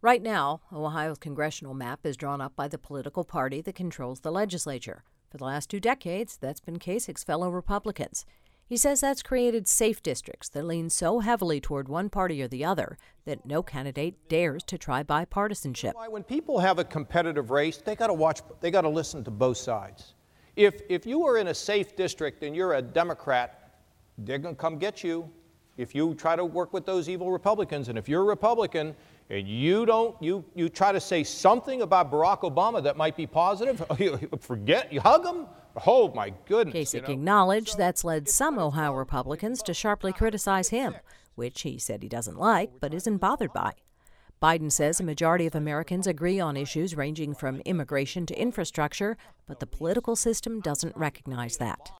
Right now, Ohio's congressional map is drawn up by the political party that controls the legislature. For the last 2 decades, that's been Kasich's fellow Republicans. He says that's created safe districts that lean so heavily toward one party or the other that no candidate dares to try bipartisanship. When people have a competitive race, they got to listen to both sides. If you are in a safe district and you're a Democrat, they're going to come get you if you try to work with those evil Republicans. And if you're a Republican and you try to say something about Barack Obama that might be positive, you hug him. Oh, my goodness. Kasich acknowledged that's led some Ohio Republicans to sharply criticize him, which he said he doesn't like but isn't bothered by. Biden says a majority of Americans agree on issues ranging from immigration to infrastructure, but the political system doesn't recognize that.